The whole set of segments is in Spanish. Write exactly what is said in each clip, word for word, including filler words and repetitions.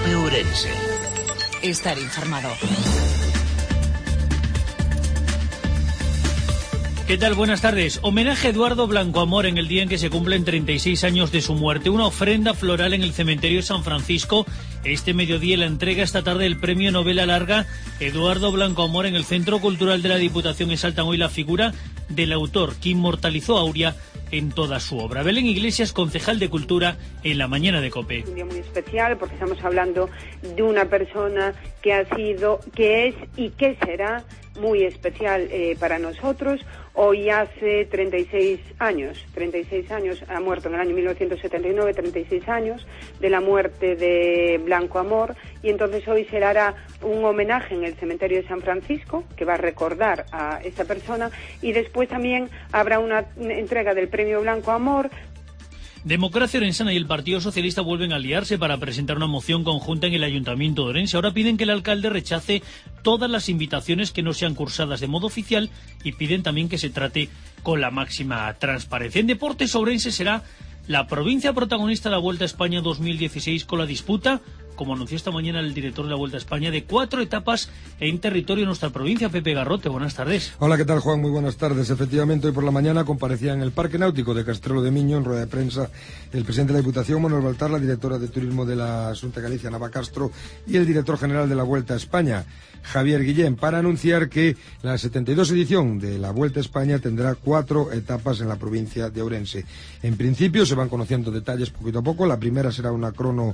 COPE Ourense. Estar informado. ¿Qué tal? Buenas tardes. Homenaje a Eduardo Blanco Amor en el día en que se cumplen treinta y seis años de su muerte. Una ofrenda floral en el cementerio de San Francisco. Este mediodía la entrega esta tarde del premio Novela Larga Eduardo Blanco Amor en el Centro Cultural de la Diputación. Exaltan hoy la figura del autor que inmortalizó a Auria en toda su obra. Belén Iglesias, concejal de Cultura, en la mañana de COPE. Un día muy especial porque estamos hablando de una persona que ha sido, que es y que será muy especial eh, para nosotros. Hoy hace treinta y seis años, treinta y seis años, ha muerto en el año mil novecientos setenta y nueve, treinta y seis años de la muerte de Blanco Amor, y entonces hoy se le hará un homenaje en el cementerio de San Francisco, que va a recordar a esta persona, y después también habrá una entrega del premio Blanco Amor. Democracia Orensana y el Partido Socialista vuelven a aliarse para presentar una moción conjunta en el Ayuntamiento de Orense. Ahora piden que el alcalde rechace todas las invitaciones que no sean cursadas de modo oficial y piden también que se trate con la máxima transparencia. En deportes, Ourense será la provincia protagonista de la Vuelta a España dos mil dieciséis con la disputa, como anunció esta mañana el director de la Vuelta a España, de cuatro etapas en territorio de nuestra provincia. Pepe Garrote, buenas tardes. Hola, ¿qué tal, Juan? Muy buenas tardes. Efectivamente, hoy por la mañana comparecía en el Parque Náutico de Castrelo de Miño, en rueda de prensa, el presidente de la Diputación, Manuel Baltar, la directora de Turismo de la Xunta de Galicia, Nava Castro, y el director general de la Vuelta a España, Javier Guillén, para anunciar que la setenta y dos edición de la Vuelta a España tendrá cuatro etapas en la provincia de Ourense. En principio se van conociendo detalles poquito a poco. La primera será una crono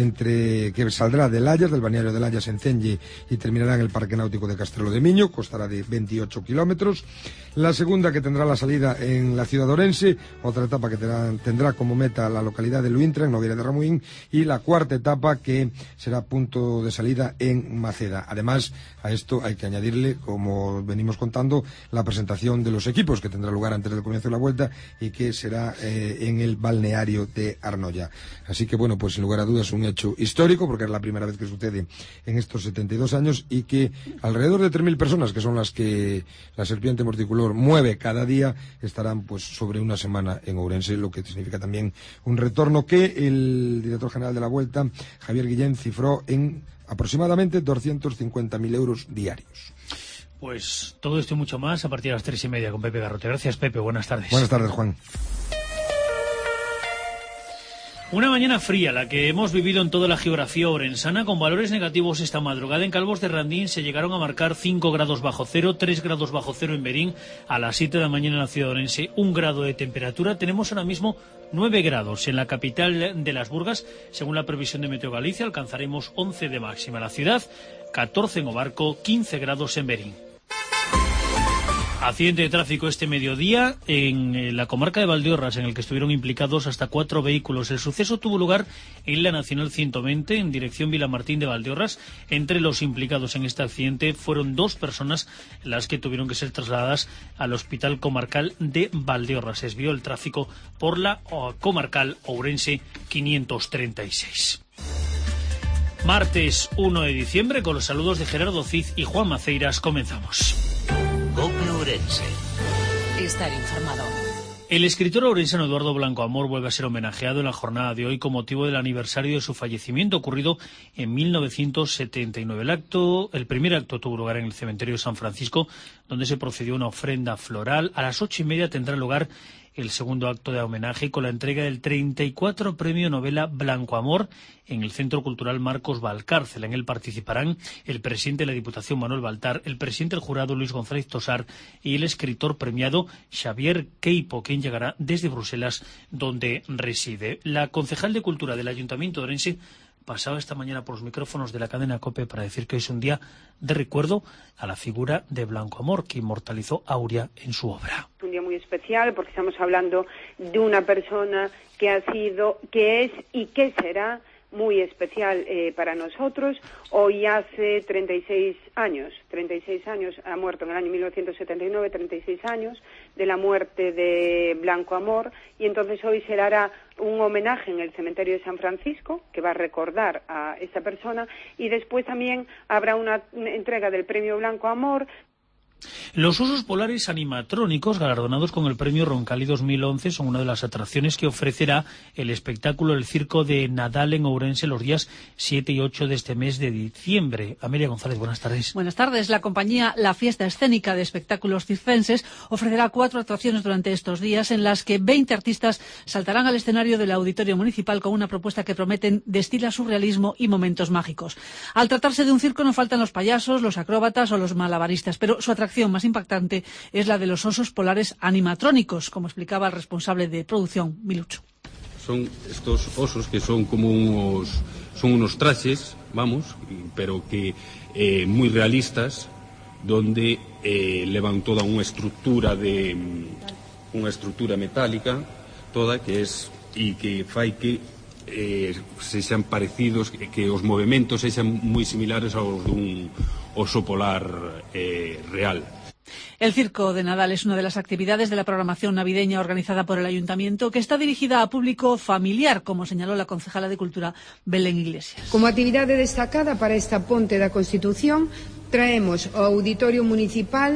entre que saldrá de Layas, del balneario de Layas en Cenge, y terminará en el Parque Náutico de Castrelo de Miño, costará de veintiocho kilómetros. La segunda, que tendrá la salida en la ciudad de Ourense, otra etapa que tendrá, tendrá como meta la localidad de Luintra, en Nogueira de Ramuín, y la cuarta etapa, que será punto de salida en Maceda. Además, a esto hay que añadirle, como venimos contando, la presentación de los equipos, que tendrá lugar antes del comienzo de la vuelta y que será eh, en el balneario de Arnoya. Así que, bueno, pues sin lugar a dudas un hecho histórico, porque es la primera vez que sucede en estos setenta y dos años, y que alrededor de tres mil personas, que son las que la serpiente morticulor mueve cada día, estarán pues sobre una semana en Ourense, lo que significa también un retorno que el director general de la Vuelta, Javier Guillén, cifró en aproximadamente doscientos cincuenta mil euros diarios. Pues todo esto y mucho más a partir de las tres y media con Pepe Garrote. Gracias, Pepe. Buenas tardes. Buenas tardes, Juan. Una mañana fría, la que hemos vivido en toda la geografía orensana, con valores negativos esta madrugada. En Calvos de Randín se llegaron a marcar cinco grados bajo cero, tres grados bajo cero en Berín. A las siete de la mañana en la ciudad de Orense, un grado de temperatura. Tenemos ahora mismo nueve grados en la capital de Las Burgas. Según la previsión de Meteo Galicia, alcanzaremos once de máxima en la ciudad, catorce en Obarco, quince grados en Berín. Accidente de tráfico este mediodía en la comarca de Valdeorras, en el que estuvieron implicados hasta cuatro vehículos. El suceso tuvo lugar en la Nacional ciento veinte, en dirección Vilamartín de Valdeorras. Entre los implicados en este accidente fueron dos personas las que tuvieron que ser trasladadas al Hospital Comarcal de Valdeorras. Se desvió el tráfico por la comarcal Ourense quinientos treinta y seis. Martes uno de diciembre, con los saludos de Gerardo Cid y Juan Maceiras, comenzamos. COPE Ourense. Estar informado. El escritor ourensano Eduardo Blanco Amor vuelve a ser homenajeado en la jornada de hoy con motivo del aniversario de su fallecimiento, ocurrido en mil novecientos setenta y nueve. El acto, el primer acto tuvo lugar en el cementerio de San Francisco, donde se procedió a una ofrenda floral. A las ocho y media tendrá lugar el segundo acto de homenaje con la entrega del treinta y cuatro Premio Novela Blanco Amor en el Centro Cultural Marcos Valcárcel. En él participarán el presidente de la Diputación, Manuel Baltar, el presidente del jurado, Luis González Tosar, y el escritor premiado, Xavier Queipo, quien llegará desde Bruselas, donde reside. La concejal de Cultura del Ayuntamiento de Orense pasaba esta mañana por los micrófonos de la cadena COPE para decir que hoy es un día de recuerdo a la figura de Blanco Amor, que inmortalizó a Auria en su obra. Un día muy especial porque estamos hablando de una persona que ha sido, que es y que será muy especial eh, para nosotros. Hoy hace treinta y seis años, treinta y seis años, ha muerto en el año mil novecientos setenta y nueve, treinta y seis años de la muerte de Blanco Amor, y entonces hoy se le hará un homenaje en el cementerio de San Francisco, que va a recordar a esta persona, y después también habrá una entrega del premio Blanco Amor. Los osos polares animatrónicos, galardonados con el premio Roncalli dos mil once, son una de las atracciones que ofrecerá el espectáculo El Circo de Nadal en Ourense los días siete y ocho de este mes de diciembre. Amelia González, buenas tardes. Buenas tardes. La compañía La Fiesta Escénica de Espectáculos Circenses ofrecerá cuatro atracciones durante estos días en las que veinte artistas saltarán al escenario del Auditorio Municipal con una propuesta que prometen destila surrealismo y momentos mágicos. Al tratarse de un circo no faltan los payasos, los acróbatas o los malabaristas, pero su atracción más impactante es la de los osos polares animatrónicos, como explicaba el responsable de producción, Milucho. Son estos osos que son como unos, son unos trajes, vamos, pero que eh, muy realistas, donde eh, levan toda unha estructura de unha estructura metálica, toda que es e que fai que eh, sexan parecidos, que os movementos sexan moi similares aos dun oso polar eh, real. El Circo de Nadal es una de las actividades de la programación navideña organizada por el Ayuntamiento, que está dirigida a público familiar, como señaló la concejala de Cultura, Belén Iglesias. Como actividade destacada para esta ponte da Constitución, traemos ao Auditorio Municipal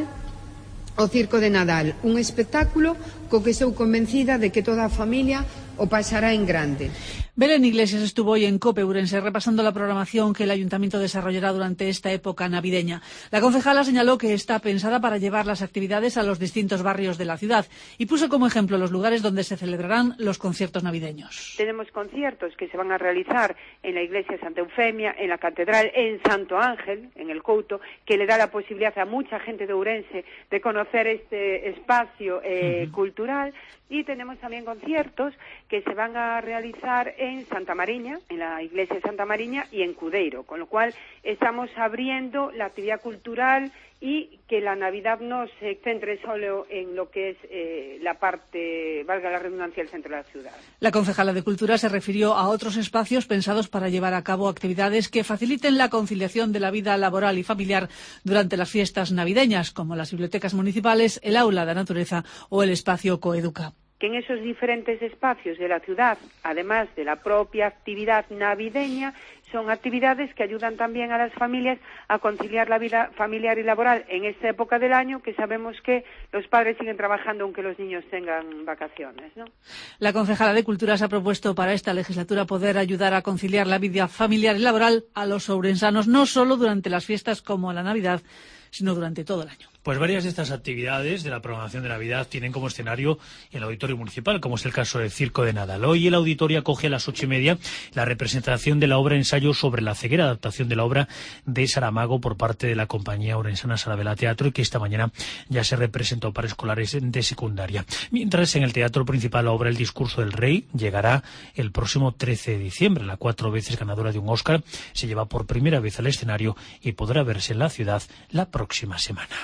o Circo de Nadal, un espectáculo co que estou convencida de que toda a familia o pasará en grande. Belén Iglesias estuvo hoy en COPE Ourense repasando la programación que el Ayuntamiento desarrollará durante esta época navideña. La concejala señaló que está pensada para llevar las actividades a los distintos barrios de la ciudad y puso como ejemplo los lugares donde se celebrarán los conciertos navideños. Tenemos conciertos que se van a realizar en la iglesia Santa Eufemia, en la catedral, en Santo Ángel, en el Couto, que le da la posibilidad a mucha gente de Ourense de conocer este espacio eh, uh-huh. cultural. Y tenemos también conciertos que se van a realizar en Santa Mariña, en la iglesia de Santa Mariña y en Cudeiro, con lo cual estamos abriendo la actividad cultural y que la Navidad no se centre solo en lo que es eh, la parte, valga la redundancia, el centro de la ciudad. La concejala de Cultura se refirió a otros espacios pensados para llevar a cabo actividades que faciliten la conciliación de la vida laboral y familiar durante las fiestas navideñas, como las bibliotecas municipales, el aula de naturaleza o el espacio Coeduca. Que en esos diferentes espacios de la ciudad, además de la propia actividad navideña, son actividades que ayudan también a las familias a conciliar la vida familiar y laboral en esta época del año, que sabemos que los padres siguen trabajando aunque los niños tengan vacaciones, ¿no? La concejala de Cultura se ha propuesto para esta legislatura poder ayudar a conciliar la vida familiar y laboral a los ourensanos, no solo durante las fiestas como la Navidad, sino durante todo el año. Pues varias de estas actividades de la programación de Navidad tienen como escenario el Auditorio Municipal, como es el caso del Circo de Nadal. Hoy el auditorio acoge a las ocho y media la representación de la obra Ensayo sobre la ceguera, adaptación de la obra de Saramago por parte de la compañía orensana Sarabela Teatro, y que esta mañana ya se representó para escolares de secundaria. Mientras en el Teatro Principal la obra El Discurso del Rey llegará el próximo trece de diciembre. La cuatro veces ganadora de un Oscar se lleva por primera vez al escenario y podrá verse en la ciudad la próxima semana.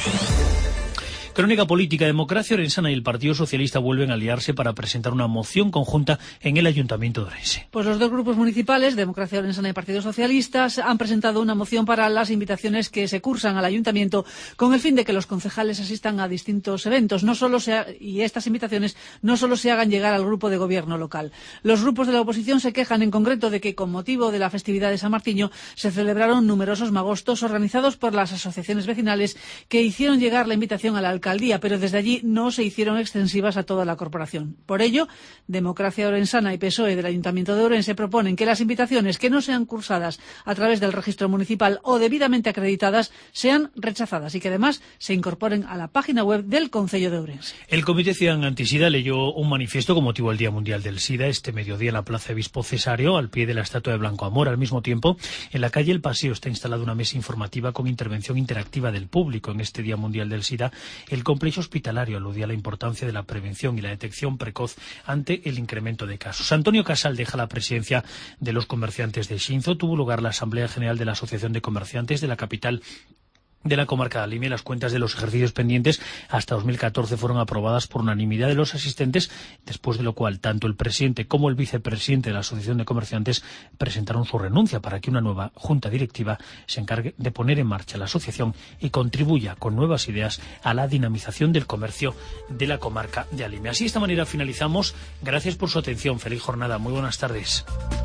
Crónica política. Democracia Orensana y el Partido Socialista vuelven a aliarse para presentar una moción conjunta en el Ayuntamiento de Ourense. Pues los dos grupos municipales, Democracia Orensana y Partido Socialista, han presentado una moción para las invitaciones que se cursan al Ayuntamiento con el fin de que los concejales asistan a distintos eventos, no solo sea, y estas invitaciones no solo se hagan llegar al grupo de gobierno local. Los grupos de la oposición se quejan en concreto de que con motivo de la festividad de San Martiño se celebraron numerosos magostos organizados por las asociaciones vecinales que hicieron llegar la invitación a la alcaldía, pero desde allí no se hicieron extensivas a toda la corporación. Por ello, Democracia Orensana y P S O E del Ayuntamiento de Ourense proponen que las invitaciones que no sean cursadas a través del registro municipal o debidamente acreditadas sean rechazadas y que además se incorporen a la página web del Concello de Ourense. El Comité Ciudadano Antisida leyó un manifiesto con motivo del Día Mundial del SIDA este mediodía en la Plaza Obispo Cesario, al pie de la estatua de Blanco Amor. Al mismo tiempo, en la calle El Paseo está instalada una mesa informativa con intervención interactiva del público. En este Día Mundial del SIDA, el complejo hospitalario aludía a la importancia de la prevención y la detección precoz ante el incremento de casos. Antonio Casal deja la presidencia de los comerciantes de Xinzo. Tuvo lugar la Asamblea General de la Asociación de Comerciantes de la capital de la comarca de Alimia. Las cuentas de los ejercicios pendientes hasta dos mil catorce fueron aprobadas por unanimidad de los asistentes, después de lo cual tanto el presidente como el vicepresidente de la Asociación de Comerciantes presentaron su renuncia para que una nueva junta directiva se encargue de poner en marcha la asociación y contribuya con nuevas ideas a la dinamización del comercio de la comarca de Alimia. Así, de esta manera finalizamos. Gracias por su atención. Feliz jornada. Muy buenas tardes.